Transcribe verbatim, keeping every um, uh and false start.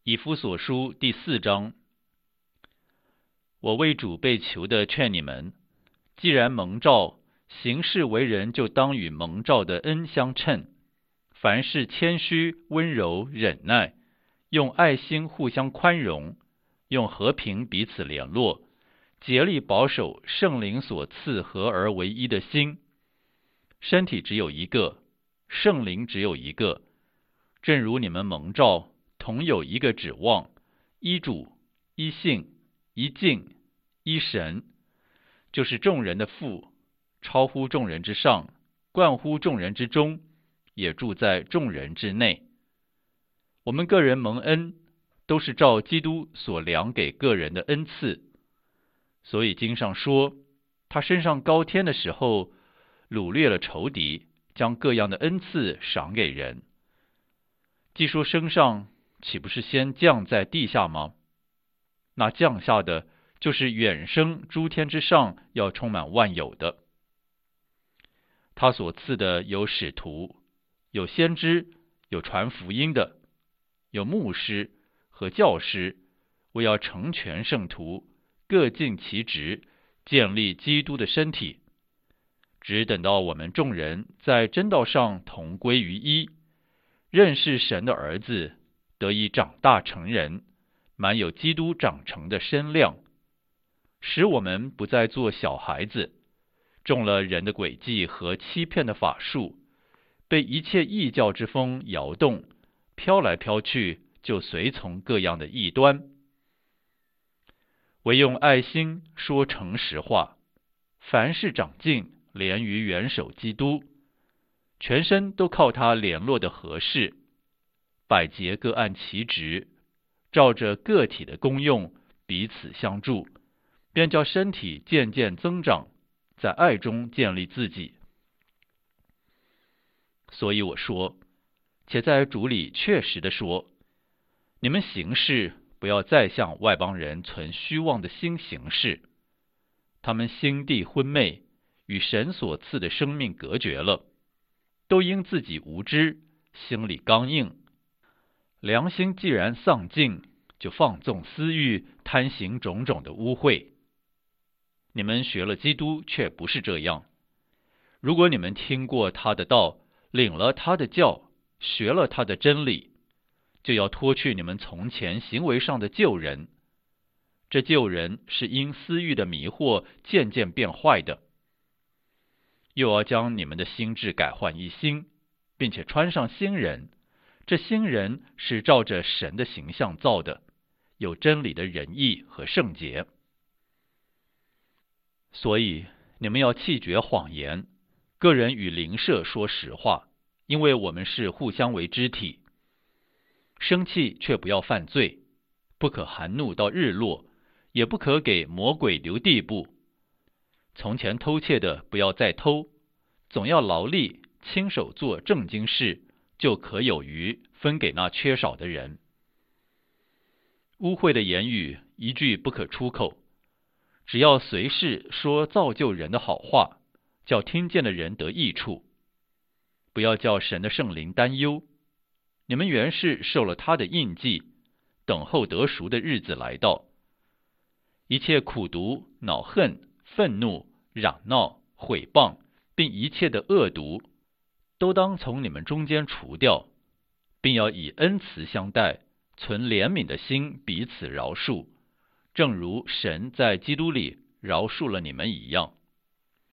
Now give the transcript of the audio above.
以弗所书第四章，我为主被囚的劝你们，既然蒙召，行事为人就当与蒙召的恩相称，凡事谦虚、温柔、忍耐，用爱心互相宽容，用和平彼此联络，竭力保守圣灵所赐合而为一的心。身体只有一个，圣灵只有一个，正如你们蒙召，同有一个指望，一主、一信、一敬、一神，就是众人的父，超乎众人之上，冠乎众人之中，也住在众人之内。我们个人蒙恩，都是照基督所量给个人的恩赐。所以经上说，他升上高天的时候，掳掠了仇敌，将各样的恩赐赏给人。既说升上，岂不是先降在地下吗？那降下的，就是远升诸天之上，要充满万有的。他所赐的有使徒，有先知，有传福音的，有牧师和教师，为要成全圣徒，各尽其职，建立基督的身体。只等到我们众人在真道上同归于一，认识神的儿子，得以长大成人，满有基督长成的身量，使我们不再做小孩子，中了人的诡计和欺骗的法术，被一切异教之风摇动，飘来飘去，就随从各样的异端。唯用爱心说诚实话，凡事长进，连于元首基督，全身都靠他联络的合适，百节各按其职，照着个体的功用彼此相助，便叫身体渐渐增长，在爱中建立自己。所以我说，且在主里确实的说，你们行事不要再向外邦人存虚妄的心行事，他们心地昏昧，与神所赐的生命隔绝了，都因自己无知，心里刚硬。良心既然丧尽，就放纵私欲，贪行种种的污秽。你们学了基督，却不是这样。如果你们听过他的道，领了他的教，学了他的真理，就要脱去你们从前行为上的旧人。这旧人是因私欲的迷惑渐渐变坏的。又要将你们的心志改换一新，并且穿上新人。这新人是照着神的形象造的，有真理的仁义和圣洁。所以你们要弃绝谎言，个人与邻舍说实话，因为我们是互相为肢体。生气却不要犯罪，不可含怒到日落，也不可给魔鬼留地步。从前偷窃的不要再偷，总要劳力，亲手做正经事，就可有余，分给那缺少的人。污秽的言语一句不可出口，只要随时说造就人的好话，叫听见的人得益处。不要叫神的圣灵担忧，你们原是受了他的印记，等候得赎的日子来到。一切苦毒、恼恨、愤怒、嚷闹、毁谤，并一切的恶毒，都当从你们中间除掉，并要以恩慈相待，存怜悯的心彼此饶恕，正如神在基督里饶恕了你们一样。